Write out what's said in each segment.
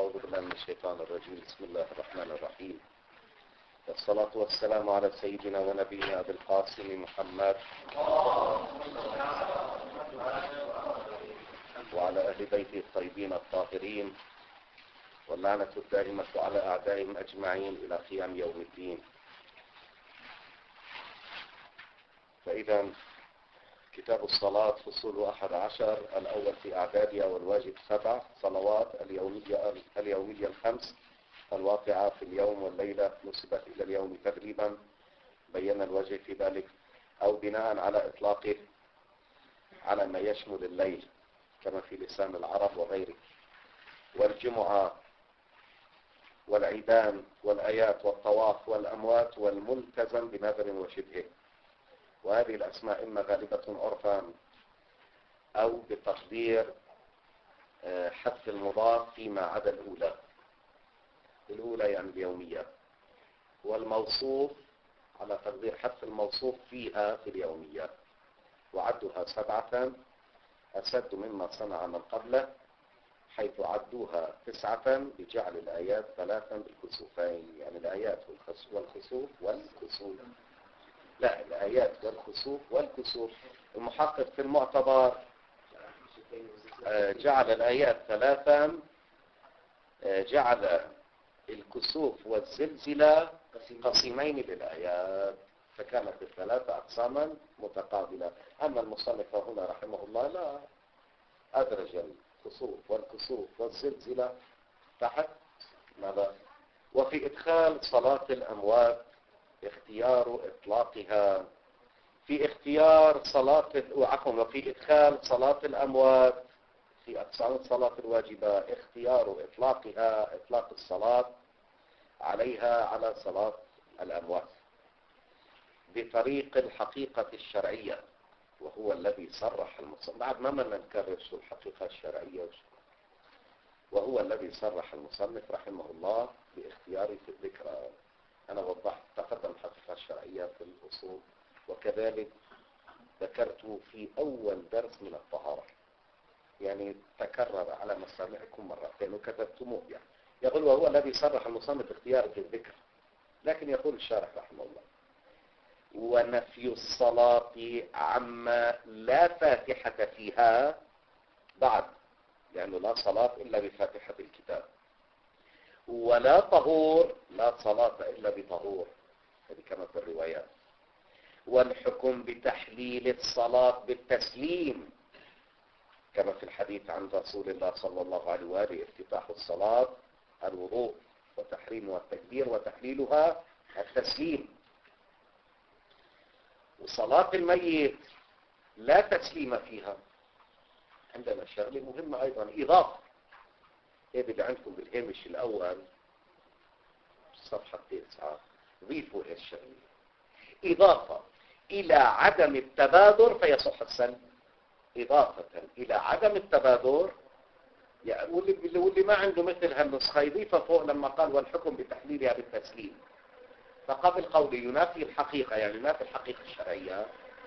أعوذ بالله من الشيطان الرجيم. بسم الله الرحمن الرحيم، والصلاة والسلام على سيدنا ونبينا أبي القاسم محمد وعلى أهل بيته الطيبين الطاهرين، واللعنة الدائمة على أعدائهم أجمعين إلى قيام يوم الدين. فإذا كتاب الصلاة فصول 11 الأول في أعدادها، والواجب 7 صلوات اليومية الخمس الواقعة في اليوم والليلة نسبت إلى اليوم تقريبا. بينا الوجه في ذلك أو بناء على إطلاقه على ما يشمل الليل كما في لسان العرب وغيره، والجمعة والعيدان والآيات والطواف والأموات والملتزم بنذر وشبهه. وهذه الأسماء إما غالبة عرفا أو بتقدير حذف المضاف فيما عدا الأولى يعني اليومية، والموصوف على تقدير حذف الموصوف فيها في اليومية. وعدها 7 أسد مما صنع من قبله، حيث عدوها 9 بجعل الآيات 3 بالكسوفين، يعني الآيات والخسوف والكسوف. لا، الآيات والكسوف. المحقق في المعتبر جعل الآيات 3، جعل الكسوف والزلزلة قسمين للآيات، فكانت ال3 أقساما متقابلة. أما المصنف هنا رحمه الله لا، أدرج الكسوف والكسوف والزلزلة تحت ماذا؟ وفي إدخال صلاة الأموات اختيار إطلاقها وفي إدخال صلاة الأموات في أقسام الصلاة الواجبة اختيار إطلاق الصلاة عليها على صلاة الأموات بطريق الحقيقة الشرعية، وهو الذي صرح المصنف. بعد ما نكرر شو الحقيقة الشرعية، وهو الذي صرح المصنف رحمه الله باختياره في الذكرى. أنا وضحت تقدم الحقيقة الشرعية في الأصول، وكذلك ذكرت في أول درس من الطهارة، يعني تكرر على مسامعكم مرتين وكتبتموه. يعني يقول وهو الذي صرح المصنف باختياره في الذكر، لكن يقول الشارح رحمه الله: ونفي الصلاة عما لا فاتحة فيها بعد، يعني لا صلاة إلا بفاتحة الكتاب، ولا طهور، لا صلاة إلا بطهور، هذه كما في الروايات. والحكم بتحليل الصلاة بالتسليم كما في الحديث عن رسول الله صلى الله عليه وآله: افتتاح الصلاة الوضوء، وتحريمها التكبير، وتحليلها التسليم. وصلاة الميت لا تسليم فيها. عندنا شغلة مهمة أيضا، إضافة. إيه اللي عندكم بالهامش الأول صفحة 9 ضيفوا إيه الشغلة: إضافة إلى عدم التبادر فيصح السلم. إضافة إلى عدم التبادر، يعني واللي ما عنده مثل هالنسخة يضيفها فوق لما قال والحكم بتحليلها بالتسليم، فقبل قوله ينافي الحقيقة، يعني ينافي الحقيقة الشرعية،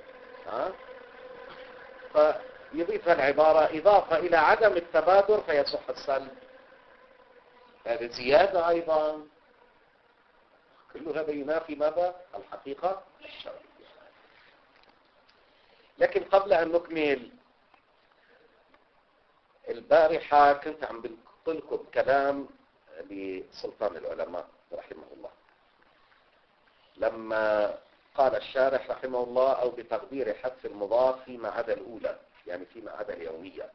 فيضيف العبارة إضافة إلى عدم التبادر فيصح السلم. هذه زيادة أيضا، كل هذا ينافي ماذا؟ الحقيقة الشرعية. لكن قبل أن نكمل، البارحة كنت عم بنقلكم كلام لسلطان العلماء رحمه الله، لما قال الشارح رحمه الله: أو بتقدير حذف المضاف فيما عدا الأولى، يعني فيما عدا اليومية،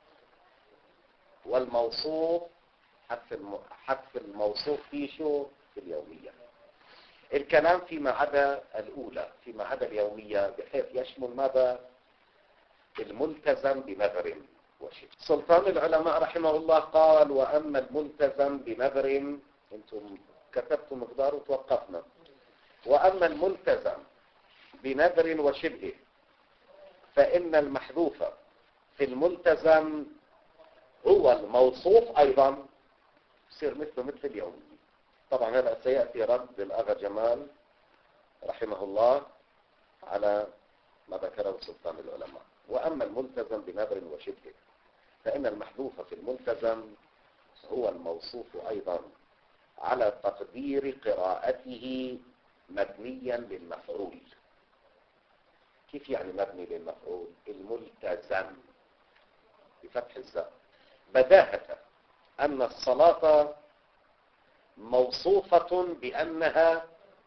والموصوف حذف الموصوف فيه شو؟ في اليومية. الكلام فيما عدا الأولى، فيما عدا اليومية، بحيث يشمل ماذا؟ الملتزم بنذر وشبه. سلطان العلماء رحمه الله قال: وأما الملتزم بنذر، انتم كتبتم مقدار وتوقفنا. وأما الملتزم بنذر وشبهه فإن المحذوف في الملتزم هو الموصوف أيضا، يصير مثل اليوم. طبعا هذا سيأتي رد الأغا جمال رحمه الله على ما ذكره سلطان العلماء. وأما الملتزم بنذر وشبهه فإن المحذوف في الملتزم هو الموصوف أيضا على تقدير قراءته مبنيا للمفعول. كيف يعني مبني للمفعول؟ الملتزم بفتح الزاء. بداهة أن الصلاة موصوفة بأنها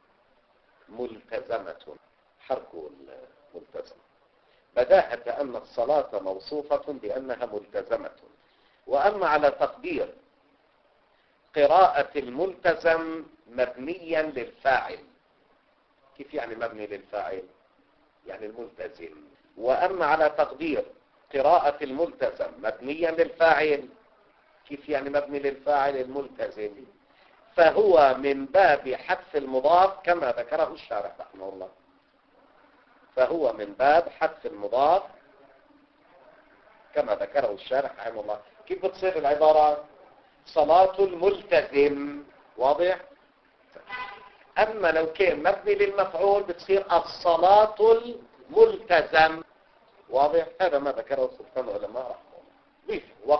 ملتزمة، حرك الملتزم. بداهة أن الصلاة موصوفة بأنها ملتزمة. وأما على تقدير قراءة الملتزم مبنيا للفاعل. كيف يعني مبني للفاعل؟ يعني الملتزم. وأما على تقدير قراءة الملتزم مبنيا للفاعل، كيف يعني مبني للفاعل الملتزم؟ فهو من باب حذف المضاف كما ذكره الشارح رحمه الله. فهو من باب حذف المضاف كما ذكره الشارح رحمه الله. كيف بتصير العبارة؟ صلاة الملتزم. واضح؟ أما لو كان مبني للمفعول بتصير الصلاة الملتزم. واضح؟ هذا ما ذكره سلطان العلماء رحمه الله.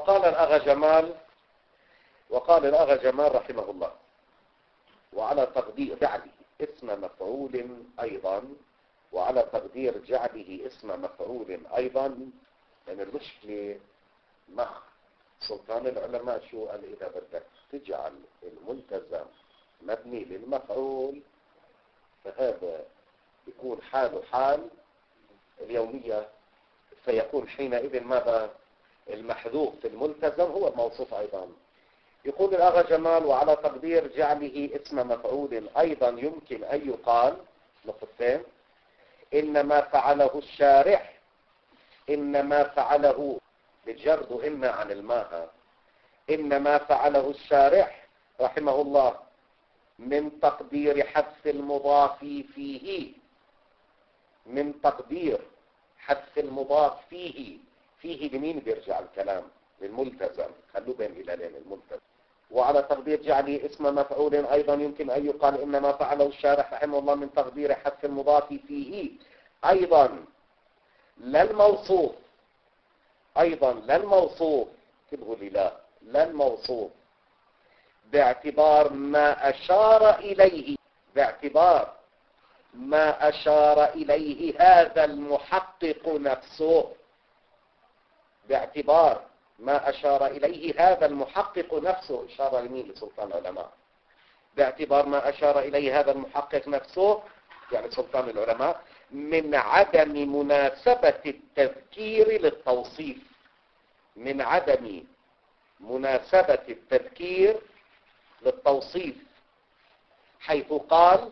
وقال الأغا جمال رحمه الله: وعلى تقدير جعله اسم مفعول أيضا، وعلى تقدير جعله اسم مفعول أيضا. يعني المشكلة مع سلطان العلماء شو قال؟ إذا بدك تجعل الملتزم مبني للمفعول فهذا يكون حاله حال اليومية، فيكون حينئذ ماذا؟ المحذوف في الملتزم هو الموصوف أيضا. يقول الأغا جمال: وعلى تقدير جعله اسم مفعول أيضا يمكن أن يقال نقطتين: إنما فعله الشارح، إنما فعله بجرد إن عن الماء، إنما فعله الشارح رحمه الله من تقدير حذف المضاف فيه، من تقدير حذف المضاف فيه. فيه لمين بيرجع الكلام؟ للملتزم. خلوه بين هلالين الملتزم. وعلى تقدير جعله اسم مفعول أيضا يمكن أن يقال إنما فعله الشارح رحمه الله من تقدير حذف المضاف فيه أيضا لا الموصوف، أيضا لا الموصوف، انتبهوا لي، لا الموصوف، باعتبار ما أشار إليه، باعتبار ما أشار إليه هذا المحقق نفسه، باعتبار ما أشار إليه هذا المحقق نفسه. إشارة لمين؟ لسلطان العلماء. باعتبار ما أشار إليه هذا المحقق نفسه يعني سلطان العلماء من عدم مناسبة التذكير للتوصيف، من عدم مناسبة التذكير للتوصيف، حيث قال،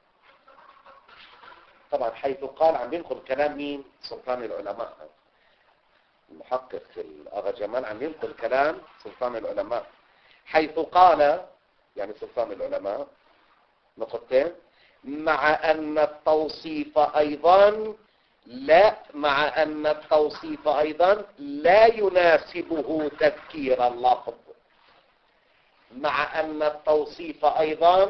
طبعا حيث قال عم ينقل كلام مين؟ سلطان العلماء. المحقق في الأغا جمال عم ينقل كلام سلطان العلماء، حيث قال يعني سلطان العلماء نقطتين: مع أن التوصيف أيضا لا يناسبه تذكير اللفظ. مع أن التوصيف أيضا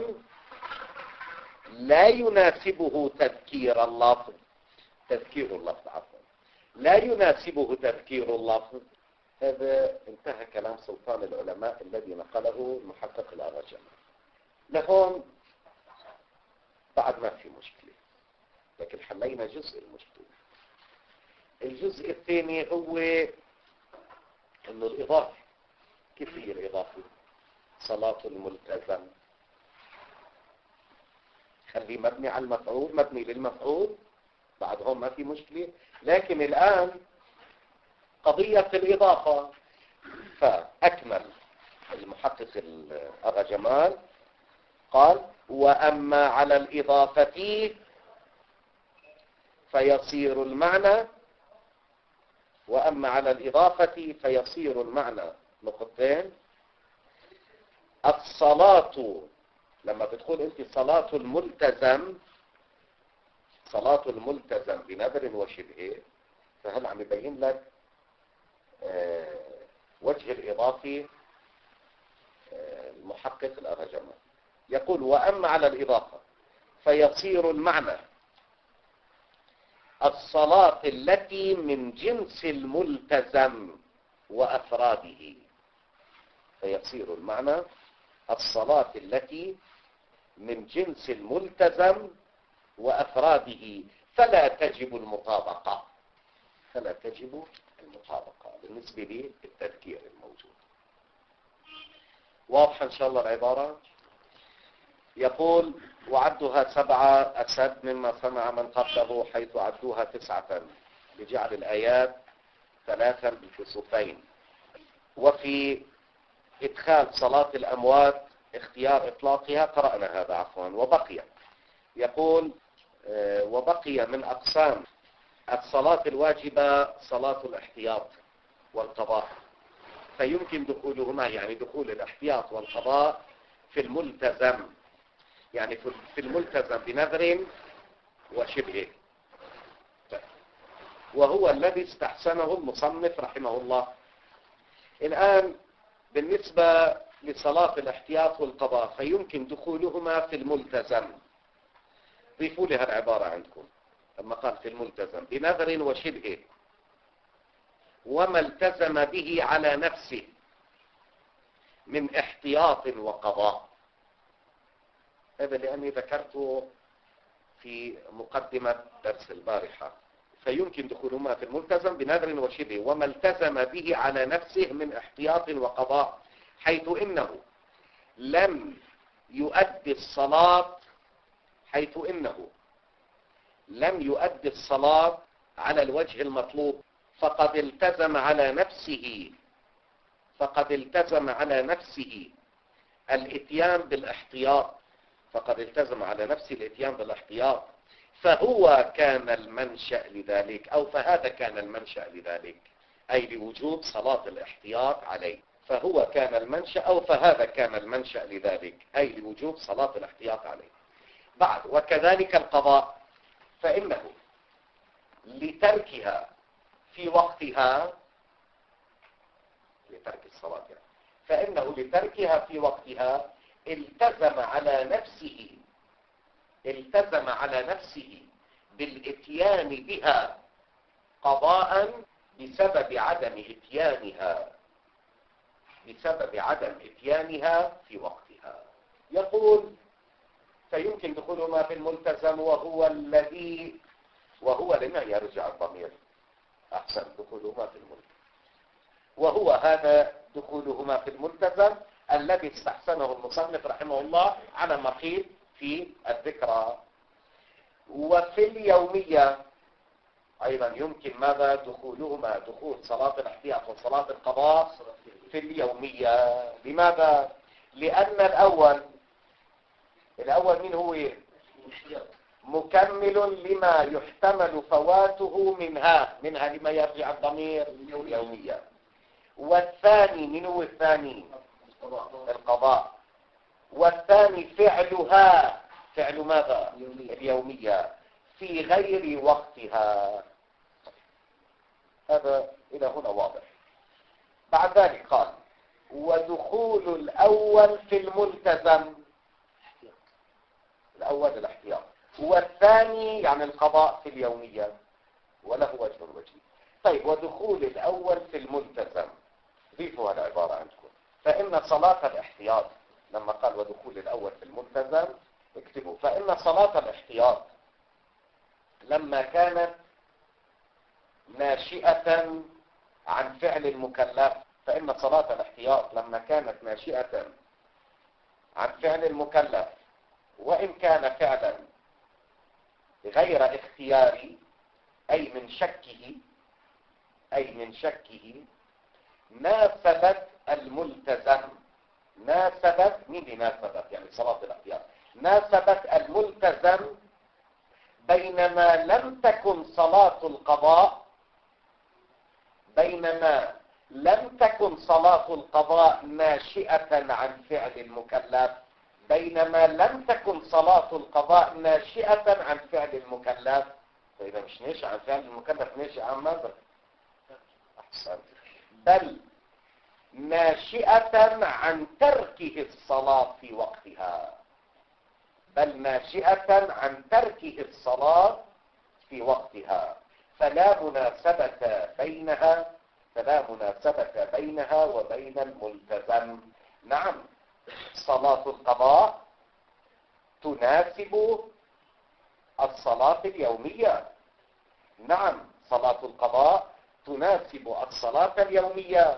لا يناسبه تذكير اللفظ، تذكير اللفظ عفوا، لا يناسبه تذكير اللفظ. هذا انتهى كلام سلطان العلماء الذي نقله المحقق الأغا جمال. لهون بعد ما في مشكلة، لكن حلينا جزء المشكلة. الجزء الثاني هو انه الإضافة. كيف هي الإضافة؟ صلاة الملتزم خليه مبني على المفعول، مبني للمفعول، بعد هون ما في مشكلة. لكن الآن قضية الإضافة. فأكمل المحقق الأغا جمال قال: وأما على الإضافة فيصير المعنى، وأما على الإضافة فيصير المعنى نقطتين: الصلاة، لما بتقول أنت صلاة الملتزم، صلاة الملتزم بنذر وشبهه، فهل عم يبين لك وجه الإضافي المحقق الأغا جمال. يقول: وأما على الإضافة فيصير المعنى الصلاة التي من جنس الملتزم وأفراده. فيصير المعنى الصلاة التي من جنس الملتزم وأفراده فلا تجب المطابقة. فلا تجب المطابقة بالنسبة للتذكير الموجود. واضح إن شاء الله العبارة؟ يقول وعدها 7 أسد مما سمع من قبله حيث عدوها 9 لجعل الآيات 3 بكسوفين. وفي إدخال صلاة الأموات اختيار إطلاقها قرأنا هذا عفوا. وبقي يقول وبقي من أقسام الصلاة الواجبة صلاة الاحتياط والقضاء، فيمكن دخولهما يعني دخول الاحتياط والقضاء في الملتزم، يعني في الملتزم بنذر وشبهه، وهو الذي استحسنه المصنف رحمه الله. الآن بالنسبة لصلاة الاحتياط والقضاء فيمكن دخولهما في الملتزم. ضيفوا لها العبارة عندكم لما قال في الملتزم بنذر وشبهه وما التزم به على نفسه من احتياط وقضاء. هذا لأني ذكرته في مقدمة درس البارحة. فيمكن دخولهما في الملتزم بنذر وشبه وما التزم به على نفسه من احتياط وقضاء، حيث إنه لم يؤدي الصلاة على الوجه المطلوب فقد التزم على نفسه الاتيان بالاحتياط، فهو كان المنشأ لذلك أو فهذا كان المنشأ لذلك، أي لوجوب صلاة الاحتياط عليه. فهو كان المنشأ أو فهذا كان المنشأ لذلك أي لوجوب صلاة الاحتياط عليه. بعد وكذلك القضاء فإنه لتركها في وقتها لترك الصلاة يعني. فإنه لتركها في وقتها التزم على نفسه بالاتيان بها قضاء بسبب عدم اتيانها في وقتها. يقول فيمكن دخولهما في الملتزم وهو لما يرجع الضمير أحسن دخولهما في الملتزم، وهو هذا دخولهما في الملتزم الذي استحسنه المصنف رحمه الله على ما قيل في الذكرى. وفي اليومية أيضا يمكن ماذا دخولهما دخول صلاة الاحتياط وصلاة القضاء في اليومية. لماذا؟ لأن الأول من هو مكمل لما يحتمل فواته منها لما يرجع الضمير اليومية. والثاني من هو الثاني القضاء. والثاني فعل ماذا اليومية في غير وقتها. هذا إلى هنا واضح. بعد ذلك قال ودخول الأول في الملتزم الأول الاحتياط والثاني يعني القضاء في اليومية وله وجه. طيب ودخول الأول في الملتزم ضيفوا العبارة عندكم. فإن صلاة الاحتياط لما قال ودخول الأول في الملتزم اكتبوا فإن صلاة الاحتياط لما كانت ناشئة عن فعل المكلف وإن كان فعلا غير اختياري أي من شكه ناسبت الملتزم يعني صلاة الاحتياط ناسبت الملتزم بينما لم تكن صلاة القضاء ناشئة عن فعل المكلف فإذا مش ناشئ عن فعل المكلف ناشئ عن ماذا؟ أحسن. بل ناشئة عن تركه الصلاة في وقتها فلا مناسبة بينها وبين الملتزم. نعم، صلاة القضاء تناسب الصلاة اليومية. نعم، صلاة القضاء تناسب الصلاة اليومية،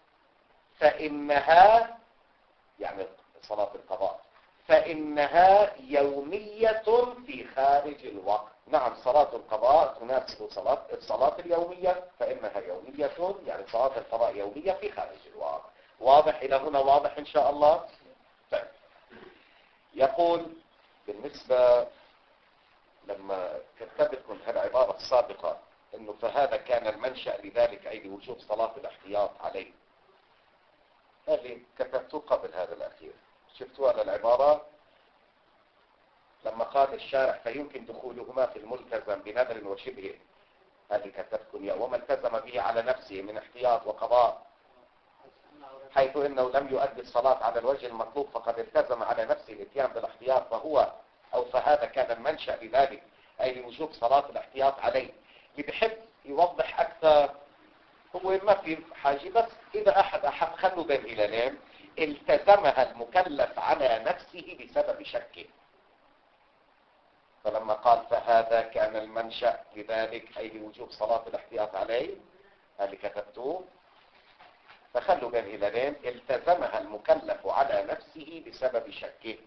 فإنها يعني صلاة القضاء فإنها يومية في خارج الوقت. نعم، صلاة القضاء تناسب الصلاة اليومية، فإنها يومية يعني صلاة القضاء يومية في خارج الوقت. واضح إلى هنا؟ واضح إن شاء الله. طيب. يقول بالنسبة لما كتبتكم العبارة السابقة انه فهذا كان المنشأ لذلك اي لوجوب صلاة الاحتياط عليه، هذه كتبته قبل هذا الاخير. شفتوا على العبارة لما قال الشارع فيمكن دخولهما في الملتزم بنذر وشبهه، هذه كتبتكم يا وما التزم به على نفسه من احتياط وقضاء، حيث انه لم يؤدي الصلاة على الوجه المطلوب فقد التزم على نفسه الاتيان بالاحتياط، فهذا كان المنشأ لذلك اي لوجوب صلاة الاحتياط عليه. اللي بحب يوضح اكثر هو ما في حاجة، بس اذا احد خلوا بين هلالين التزمها المكلف على نفسه بسبب شكه، فلما قال فهذا كان المنشأ لذلك اي لوجوب صلاة الاحتياط عليه، هذا كتبتوه، فخلوا بين هلالين التزمها المكلف على نفسه بسبب شكه.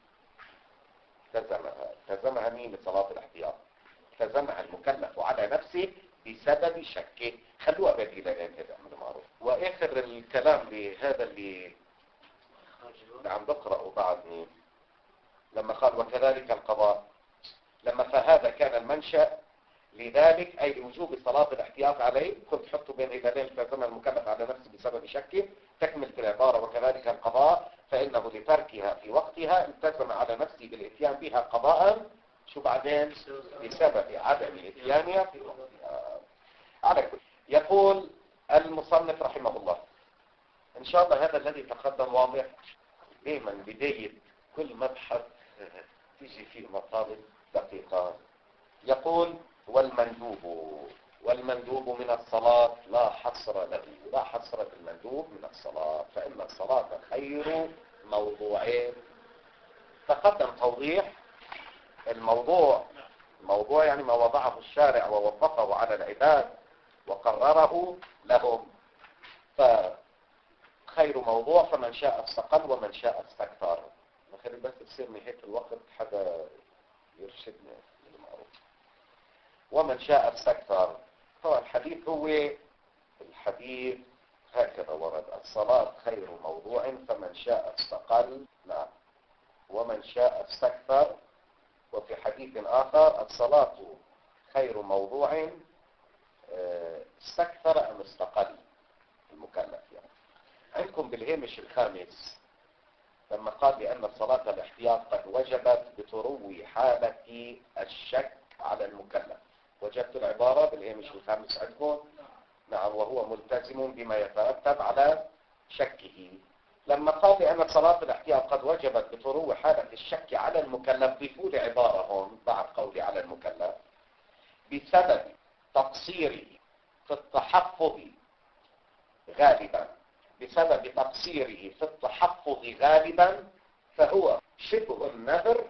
التزمها مين بصلاة الاحتياط؟ التزمها المكلف على نفسه بسبب شكه. خلوها بين هلالين هذا من المعروف. واخر الكلام لهذا اللي عم بقرأه بعدني لما قال وكذلك القضاء، لما فهذا كان المنشأ لذلك أي لوجوب صلاة الاحتياط عليه، كنت حطوا بين هلالين التزم المكلف على نفسه بسبب شكه، تكملة العبارة وكذلك القضاء فإنه لتركها في وقتها التزم على نفسه بالإتيان بها قضاء، شو بعدين؟ بسبب عدم إتيانها في وقتها. على كل يقول المصنف رحمه الله، إن شاء الله هذا الذي تقدم واضح. دائما بداية كل مبحث تيجي فيه مطالب دقيقة. يقول والمندوب من الصلاة لا حصر له، لا حصر في المندوب من الصلاة، فإن الصلاة خير موضوعين. تقدم توضيح الموضوع يعني ما وضعه الشارع ووظفه على العباد وقرره لهم، فخير موضوع فمن شاء استقل ومن شاء استكثر. خلي بس تصير هيك الوقت حدا يرشدنا للمعروف. ومن شاء استكثر، طبعا الحديث هكذا ورد: الصلاة خير موضوع فمن شاء استقل، لا، ومن شاء استكثر. وفي حديث آخر الصلاة خير موضوع استكثر أم استقل المكلف. يعني عندكم بالهامش الخامس لما قال بأن الصلاة الاحتياط قد وجبت بتروي حالة الشك على المكلف، وجدت العبارة بالهامش الخامس عندكم؟ نعم، وهو ملتزم بما يترتب على شكه. لما قال بأن صلاة الاحتياط قد وجبت بتروي حالة الشك على المكلف، ضيفوا لي عبارة هون بعد قولي على المكلف: بسبب تقصيره في التحفظ غالبا، بسبب تقصيره في التحفظ غالبا فهو شبه النذر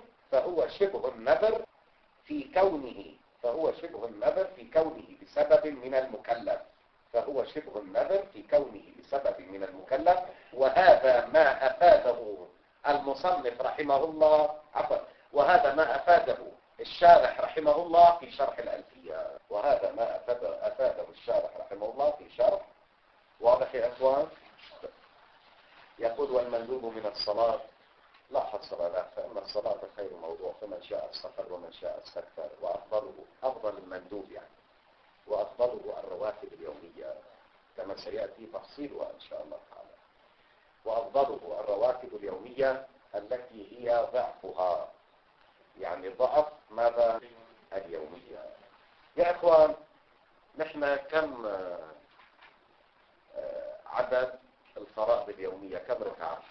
في كونه بسبب من المكلف، وهذا ما أفاده المصنف رحمه الله، وهذا ما أفاده الشارح رحمه الله في شرح الألفية، وهذا ما أفاده الشارح رحمه الله في شرح. واضح يا أخوان؟ يقول والمندوب من الصلاة لا حصر له، فإن الصلاة خير موضوع فمن شاء استقر ومن شاء استكثر، أفضل المندوب يعني، وأفضله الرواتب اليومية كما سيأتي تفصيلها إن شاء الله تعالى، وأفضله الرواتب اليومية التي هي ضعفها، يعني ضعف ماذا؟ اليومية. يا إخوان، نحن كم عدد الفرائض اليومية؟ كم ركعة؟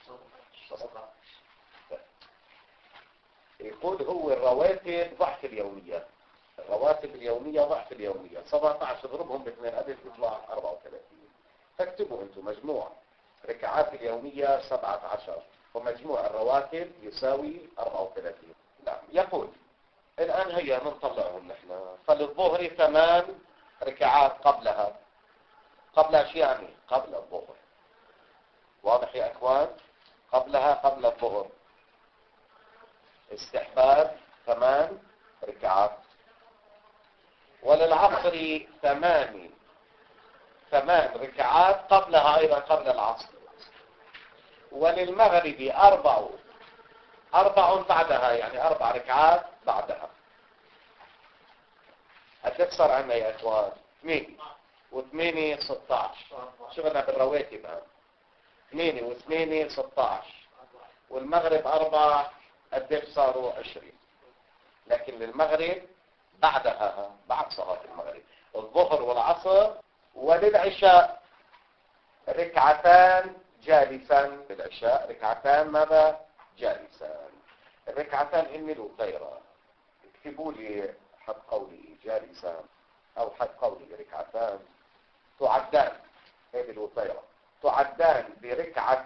يقول هو الرواتب ضعف اليومية، 17 اضربهم ب2 ألف يطلع 34. فاكتبوا انتم مجموع ركعات اليومية 17 ومجموع الرواتب يساوي 34. نعم. يقول الآن هيا نطلعهم نحن. فللظهر 8 ركعات قبلها. قبل ايش يعني؟ قبل الظهر. واضح يا اخوان؟ قبلها قبل الظهر. استحباب 8 ركعات. وللعصر 8 ركعات قبلها ايضا قبل العصر. وللمغرب 4 بعدها، يعني 4 ركعات بعدها. هتكسر عنا يا اخوان 8 و8 16. شغلنا بالرواتب الان. 8 و8 16. والمغرب 4 قديش صاروا 20. لكن للمغرب بعدها بعد صلاة المغرب الظهر والعصر. وللعشاء ركعتان جالسا. للعشاء ركعتان ماذا؟ جالسان. الركعتان إني الوتيرة. اكتبوا لي حد قولي جالسان أو حد قولي ركعتان. تعدان هذه الوتيرة تعدان بركعة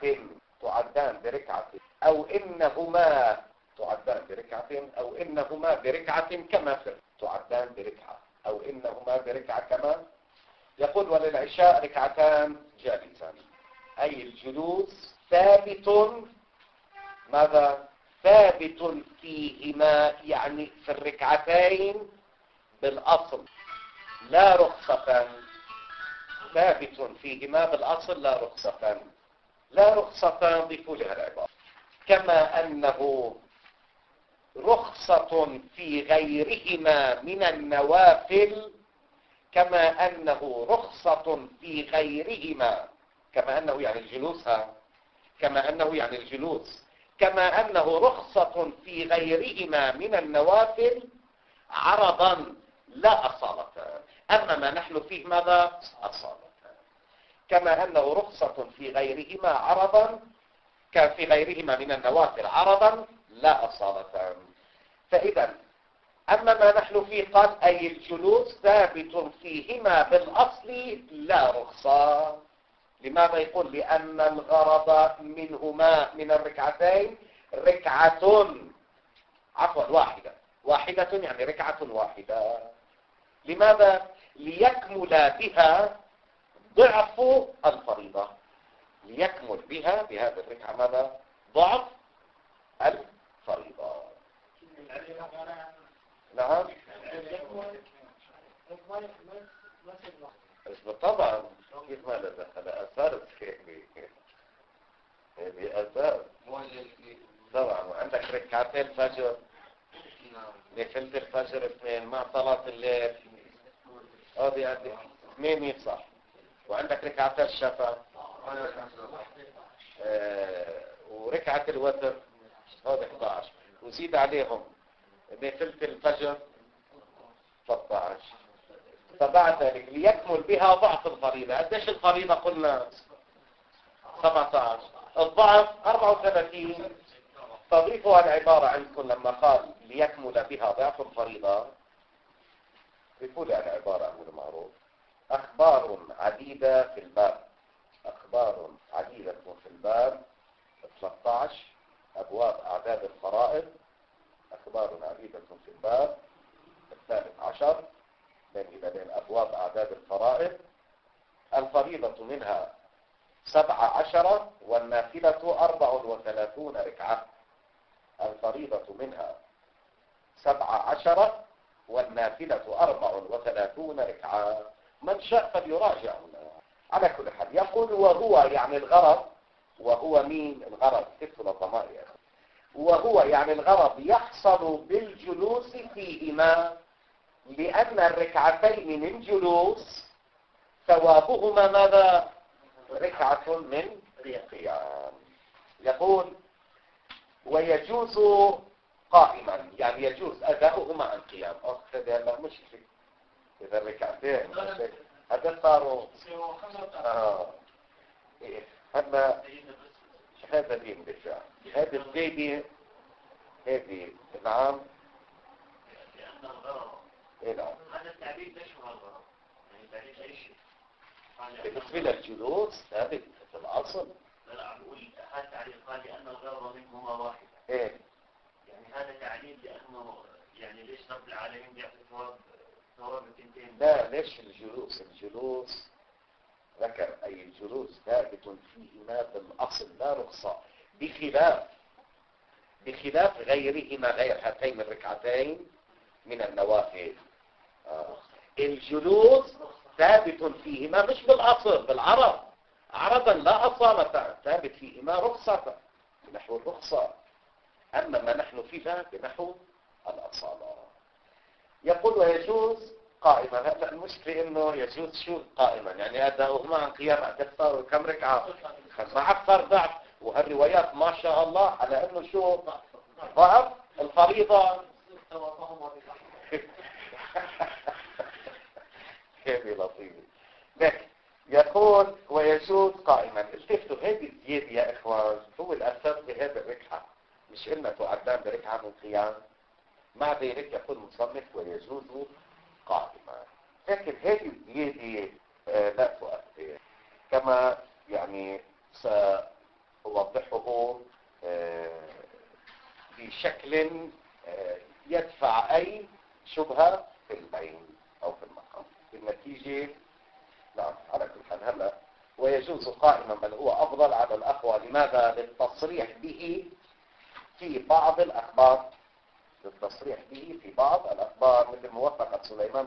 أو إنهما تعدان بركعة أو إنهما بركعة كما في تعدان بركعة أو إنهما بركعة كما. يقول وللعشاء ركعتان جالسان، أي الجلوس ثابت. ماذا؟ ثابت فيهما، يعني في الركعتين بالأصل لا رخصة. ثابت فيهما بالأصل لا رخصة. لا رخصة ضيفوا لها العبارة. كما أنه رخصة في غيرهما من النوافل. كما أنه رخصة في غيرهما. كما أنه يعني الجلوس. كما أنه يعني الجلوس. كما أنه رخصة في غيرهما من النوافل عرضا لا أصالة. أما ما نحن فيه ماذا؟ أصالة. كما أنه رخصة في غيرهما عرضا في غيرهما من النوافل عرضا لا أصالة. فإذا أما ما نحن فيه قال أي الجلوس ثابت فيهما بالأصل لا رخصة. لماذا يقول؟ لأن الغرض منهما من الركعتين ركعة واحدة يعني ركعة واحدة. لماذا؟ ليكمل بها ضعف الفريضة. ليكمل بها بهذه الركعة ماذا؟ ضعف الفريضة. نعم طبعا. كيف ماذا دخل أثار هذه أثار طبعا. وعندك ركعتين فجر نفلت الفجر 2 مع صلاة الليل هذه 8 يصح. وعندك ركعتين الشفع وركعة الوتر هذه 11 وزيد عليهم نفلت الفجر 13. فبعد ذلك ليكمل بها ضعف الفريضة. قديش الفريضة قلنا؟ 17. الضعف 34. تضيفها العبارة عندكم لما قال ليكمل بها ضعف الفريضة. ضيفوا لي العبارة أقول معروف. أخبار عديدة في الباب. أخبار عديدة في الباب 13 أبواب أعداد الفرائض. أخبار عديدة في الباب 13 بين أبواب أعداد الفرائض. الفريضة منها 17 والنافلة 34 ركعة. الفريضة منها 17 والنافلة 34 ركعة. من شاء فليراجع. على كل حال يقول وهو يعني الغرض. وهو مين الغرض؟ كتب الضمائر. وهو يعني الغرض يحصل بالجلوس فيهما، لأن الركعتين من جلوس ثوابهما ماذا؟ ركعة من قيام. يقول ويجوز قائما، يعني يجوز أداؤهما عن قيام. هذا لا مشكلة. إذا الركعتين هذا صاروا هذا دين بالفعل. هذه الزيدة هذه نعم. لأن الغرض نعم. هذا التعبير ليش هو الغرض؟ يعني تعبير أي شيء. بالنسبة للجلوس ثابت في الأصل لا عم بقول هذا تعليل قال لأن الغرض منهما واحد. ايه يعني هذا تعليل لأنه يعني ليش رب العالمين بيعطي ثواب التنتين؟ لا، ليش الجلوس ذكر أي الجلوس ثابت فيهما بالأصل لا رخصة، بخلاف غيرهما، غير هاتين الركعتين من النوافل. الجلوس ثابت فيهما مش بالأصل، بالعرض عرضا لا أصالة، ثابت فيهما رخصة بنحو الرخصة، أما ما نحن فيها بنحو الأصالة. يقول ويجوز قائما. هذا المشكلة إنه يجوز شو قائما، يعني أداؤهما عن قيام أكثر كم ركعة 15 ضعف، وهالروايات ما شاء الله على إنه شو ضعف الفريضة. كيف لطيف. لكن يقول ويجوز قائما. التفتوا هذه الزيادة يا إخوان هو الأساس بهذه الركعة، مش إنها تعدان بركعة من قيام. مع ذلك يقول المصنف ويجوز قائما، لكن هذه الزيادة لا تؤثر كما يعني سأوضحه بشكل يدفع أي شبهة في البين أو في المقام. النتيجة نعم على كل حال. هلا ويجوز قائما بل هو أفضل على الأقوى. لماذا؟ للتصريح به في بعض الأخبار، للتصريح به في بعض الأخبار، مثل موثقة سليمان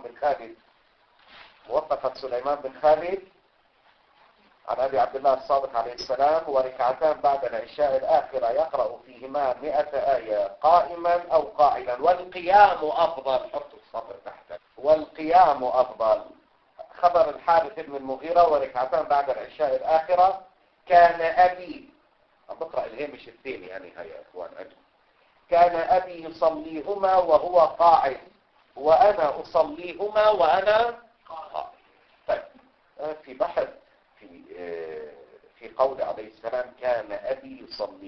بن خالد عن أبي عبد الله الصادق عليه السلام: وركعتان بعد العشاء الآخرة يقرأ فيهما 100 آية قائما أو قاعدا، والقيام أفضل. حطوا الصبر تحت. والقيام أفضل. خبر الحارث بن المغيرة: وركعتان بعد العشاء الآخرة كان أبي، عم بقرأ الهامش الثاني يعني هاي يا إخوان أجل. كان أبي يصليهما وهو قاعد وأنا أصليهما وأنا قاعد. طيب في بحث في قول عليه السلام كان أبي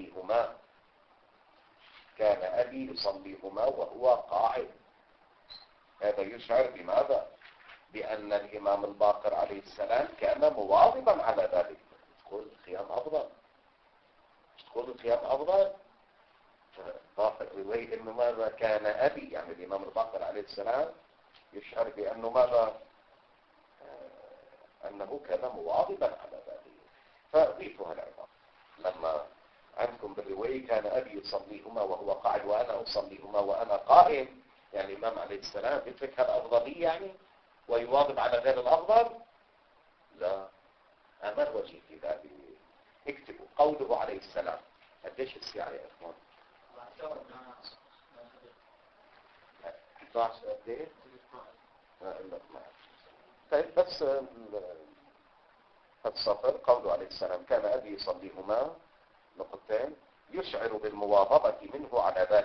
يصليهما وهو قاعد، هذا يشعر بماذا؟ بأن الإمام الباقر عليه السلام كان مواظبا على ذلك. تقول القيام أفضل، ضاف الرواية إنه ماذا؟ كان أبي، يعني الإمام الباقر عليه السلام يشعر بأنه ماذا؟ أنه كان مواظبا على ذلك. فأضيفوا هالعبارة لما عندكم بالرواية كان أبي يصليهما وهو قاعد وأنا أصليهما وأنا قائم، يعني الإمام عليه السلام يترك الأفضلية يعني ويواظب على غير الأفضل؟ لا. أما الوجه في ذلك اكتبوا قوله عليه السلام. قديش الساعة يا إخوان؟ 11 قد ايه؟ طيب بس الصفر قوله عليه السلام كان أبي يصليهما نقطتين يشعر بالمواظبة منه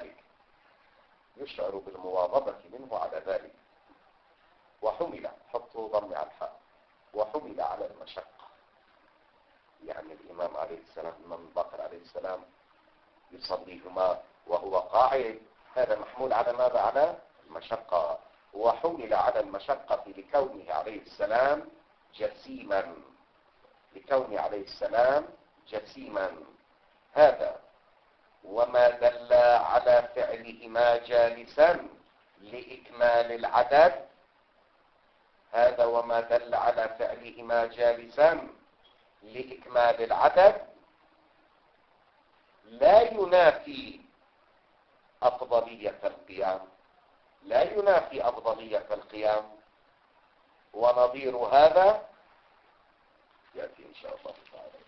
على ذلك. وحمل، حطوا ضم على الحاء، وحمل على المشقة، يعني الإمام عليه السلام الإمام الباقر عليه السلام يصليهما وهو قاعد، هذا محمول على ماذا؟ على المشقة. وحمل على المشقة لكونه عليه السلام جسيما، هذا وما دل على فعلهما جالسا لإكمال العدد لا ينافي أفضلية القيام، ونظير هذا يأتي إن شاء الله تعالى.